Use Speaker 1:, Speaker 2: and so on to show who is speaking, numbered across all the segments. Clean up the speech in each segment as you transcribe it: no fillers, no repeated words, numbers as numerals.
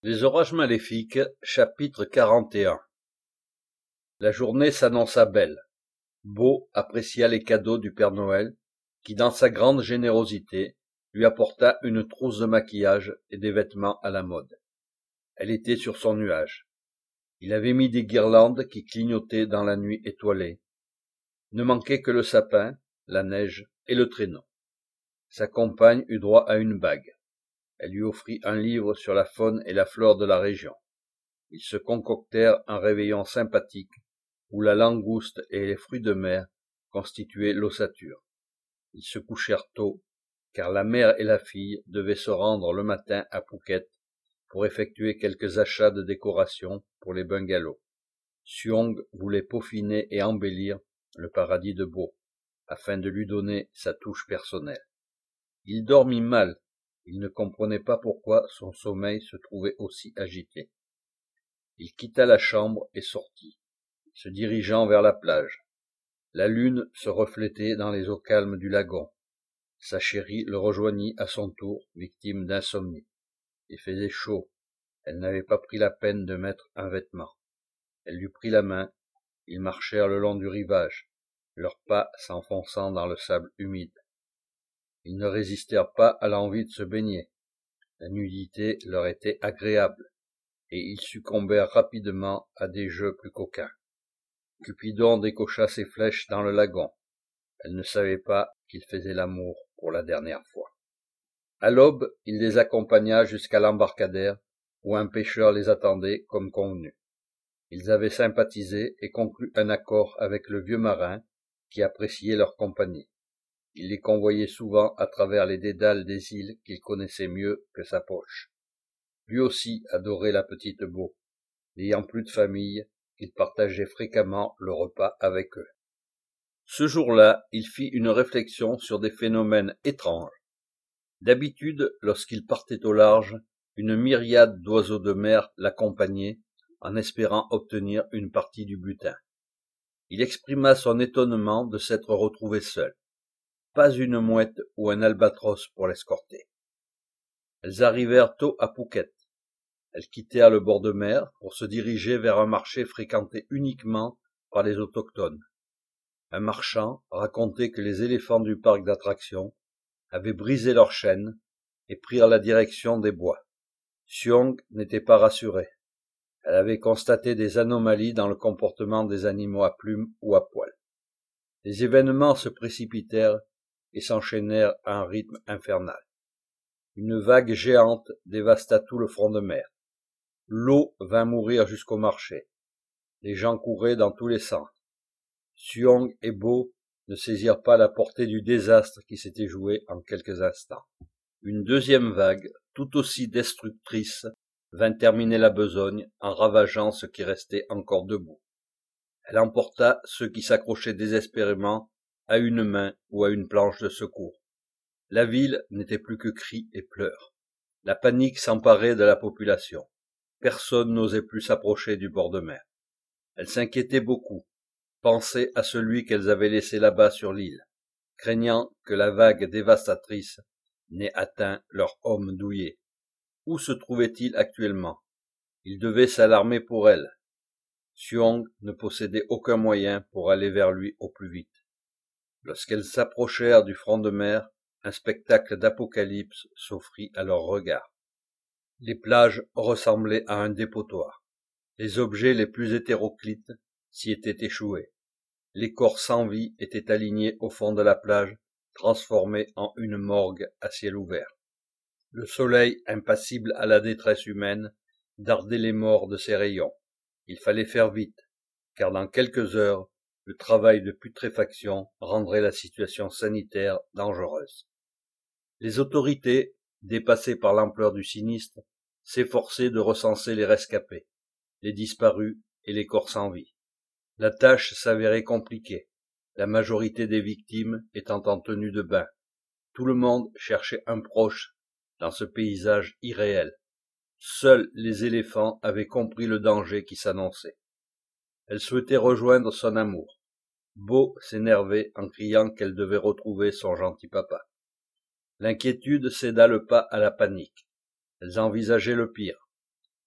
Speaker 1: Les orages maléfiques, chapitre 41. La journée s'annonça belle. Bo apprécia les cadeaux du Père Noël, qui, dans sa grande générosité, lui apporta une trousse de maquillage et des vêtements à la mode. Elle était sur son nuage. Il avait mis des guirlandes qui clignotaient dans la nuit étoilée. Ne manquait que le sapin, la neige et le traîneau. Sa compagne eut droit à une bague. Elle lui offrit un livre sur la faune et la flore de la région. Ils se concoctèrent un réveillon sympathique où la langouste et les fruits de mer constituaient l'ossature. Ils se couchèrent tôt, car la mère et la fille devaient se rendre le matin à Phuket pour effectuer quelques achats de décoration pour les bungalows. Suong voulait peaufiner et embellir le paradis de Bo, afin de lui donner sa touche personnelle. Il dormit mal. Il ne comprenait pas pourquoi son sommeil se trouvait aussi agité. Il quitta la chambre et sortit, se dirigeant vers la plage. La lune se reflétait dans les eaux calmes du lagon. Sa chérie le rejoignit à son tour, victime d'insomnie. Il faisait chaud. Elle n'avait pas pris la peine de mettre un vêtement. Elle lui prit la main. Ils marchèrent le long du rivage, leurs pas s'enfonçant dans le sable humide. Ils ne résistèrent pas à l'envie de se baigner. La nudité leur était agréable, et ils succombèrent rapidement à des jeux plus coquins. Cupidon décocha ses flèches dans le lagon. Elle ne savait pas qu'il faisait l'amour pour la dernière fois. À l'aube, il les accompagna jusqu'à l'embarcadère, où un pêcheur les attendait comme convenu. Ils avaient sympathisé et conclu un accord avec le vieux marin, qui appréciait leur compagnie. Il les convoyait souvent à travers les dédales des îles qu'il connaissait mieux que sa poche. Lui aussi adorait la petite Bo. N'ayant plus de famille, il partageait fréquemment le repas avec eux. Ce jour-là, il fit une réflexion sur des phénomènes étranges. D'habitude, lorsqu'il partait au large, une myriade d'oiseaux de mer l'accompagnaient, en espérant obtenir une partie du butin. Il exprima son étonnement de s'être retrouvé seul. Pas une mouette ou un albatros pour l'escorter. Elles arrivèrent tôt à Phuket. Elles quittèrent le bord de mer pour se diriger vers un marché fréquenté uniquement par les autochtones. Un marchand racontait que les éléphants du parc d'attractions avaient brisé leurs chaînes et prirent la direction des bois. Suong n'était pas rassurée. Elle avait constaté des anomalies dans le comportement des animaux à plumes ou à poils. Les événements se précipitèrent et s'enchaînèrent à un rythme infernal. Une vague géante dévasta tout le front de mer. L'eau vint mourir jusqu'au marché. Les gens couraient dans tous les sens. Suong et Bo ne saisirent pas la portée du désastre qui s'était joué en quelques instants. Une deuxième vague, tout aussi destructrice, vint terminer la besogne en ravageant ce qui restait encore debout. Elle emporta ceux qui s'accrochaient désespérément à une main ou à une planche de secours. La ville n'était plus que cris et pleurs. La panique s'emparait de la population. Personne n'osait plus s'approcher du bord de mer. Elles s'inquiétaient beaucoup, pensaient à celui qu'elles avaient laissé là-bas sur l'île, craignant que la vague dévastatrice n'ait atteint leur homme douillet. Où se trouvait-il actuellement? Ils devaient s'alarmer pour elle. Suong ne possédait aucun moyen pour aller vers lui au plus vite. Lorsqu'elles s'approchèrent du front de mer, un spectacle d'apocalypse s'offrit à leurs regards. Les plages ressemblaient à un dépotoir. Les objets les plus hétéroclites s'y étaient échoués. Les corps sans vie étaient alignés au fond de la plage, transformés en une morgue à ciel ouvert. Le soleil, impassible à la détresse humaine, dardait les morts de ses rayons. Il fallait faire vite, car dans quelques heures, le travail de putréfaction rendrait la situation sanitaire dangereuse. Les autorités, dépassées par l'ampleur du sinistre, s'efforçaient de recenser les rescapés, les disparus et les corps sans vie. La tâche s'avérait compliquée, la majorité des victimes étant en tenue de bain. Tout le monde cherchait un proche dans ce paysage irréel. Seuls les éléphants avaient compris le danger qui s'annonçait. Elle souhaitait rejoindre son amour. Bo s'énervait en criant qu'elle devait retrouver son gentil papa. L'inquiétude céda le pas à la panique. Elles envisageaient le pire.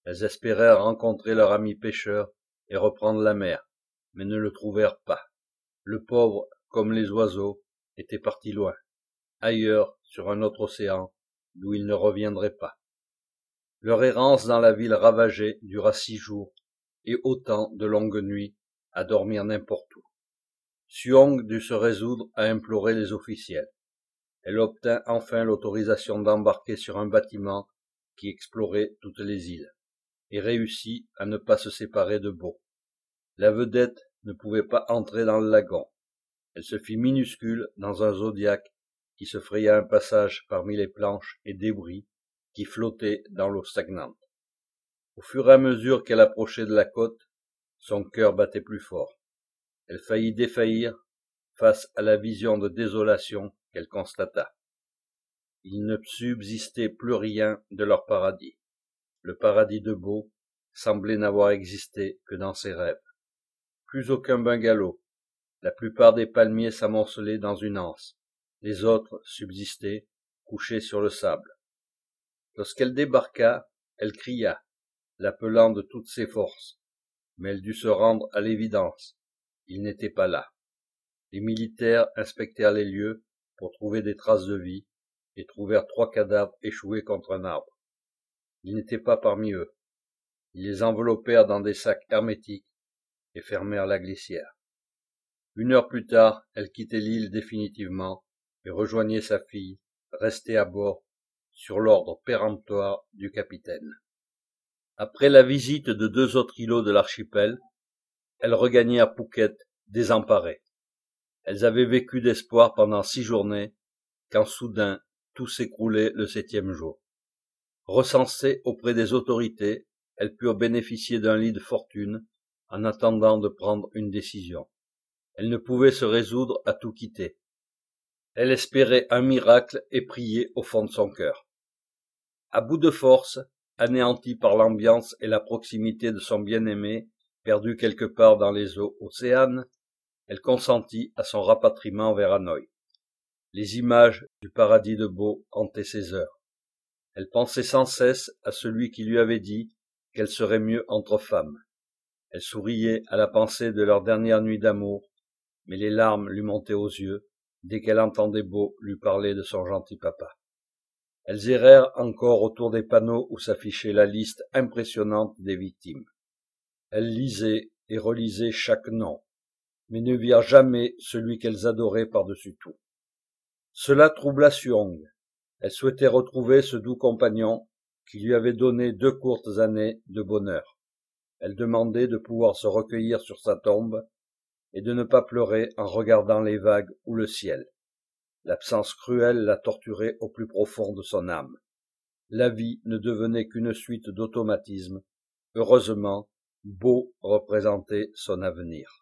Speaker 1: Elles espérèrent rencontrer leur ami pêcheur et reprendre la mer, mais ne le trouvèrent pas. Le pauvre, comme les oiseaux, était parti loin, ailleurs, sur un autre océan, d'où il ne reviendrait pas. Leur errance dans la ville ravagée dura 6 jours, et autant de longues nuits à dormir n'importe où. Suong dut se résoudre à implorer les officiels. Elle obtint enfin l'autorisation d'embarquer sur un bâtiment qui explorait toutes les îles, et réussit à ne pas se séparer de Bo. La vedette ne pouvait pas entrer dans le lagon. Elle se fit minuscule dans un zodiaque qui se fraya un passage parmi les planches et débris qui flottaient dans l'eau stagnante. Au fur et à mesure qu'elle approchait de la côte, son cœur battait plus fort. Elle faillit défaillir face à la vision de désolation qu'elle constata. Il ne subsistait plus rien de leur paradis. Le paradis de Bo semblait n'avoir existé que dans ses rêves. Plus aucun bungalow. La plupart des palmiers s'amoncelaient dans une anse. Les autres subsistaient, couchés sur le sable. Lorsqu'elle débarqua, elle cria, l'appelant de toutes ses forces. Mais elle dut se rendre à l'évidence. Il n'était pas là. Les militaires inspectèrent les lieux pour trouver des traces de vie et trouvèrent 3 cadavres échoués contre un arbre. Il n'était pas parmi eux. Ils les enveloppèrent dans des sacs hermétiques et fermèrent la glissière. 1 heure plus tard, elle quittait l'île définitivement et rejoignait sa fille, restée à bord, sur l'ordre péremptoire du capitaine. Après la visite de 2 autres îlots de l'archipel, elles regagnèrent Phuket désemparées. Elles avaient vécu d'espoir pendant 6 journées, quand soudain tout s'écroulait le 7e jour. Recensées auprès des autorités, elles purent bénéficier d'un lit de fortune en attendant de prendre une décision. Elles ne pouvaient se résoudre à tout quitter. Elle espérait un miracle et priait au fond de son cœur. À bout de force, anéantie par l'ambiance et la proximité de son bien-aimé, perdu quelque part dans les eaux océanes, elle consentit à son rapatriement vers Hanoï. Les images du paradis de Bo hantaient ses heures. Elle pensait sans cesse à celui qui lui avait dit qu'elle serait mieux entre femmes. Elle souriait à la pensée de leur dernière nuit d'amour, mais les larmes lui montaient aux yeux dès qu'elle entendait Bo lui parler de son gentil papa. Elles errèrent encore autour des panneaux où s'affichait la liste impressionnante des victimes. Elles lisaient et relisaient chaque nom, mais ne virent jamais celui qu'elles adoraient par-dessus tout. Cela troubla Suong. Elle souhaitait retrouver ce doux compagnon qui lui avait donné 2 courtes années de bonheur. Elle demandait de pouvoir se recueillir sur sa tombe et de ne pas pleurer en regardant les vagues ou le ciel. L'absence cruelle la torturait au plus profond de son âme. La vie ne devenait qu'une suite d'automatismes. Heureusement, Bo représentait son avenir.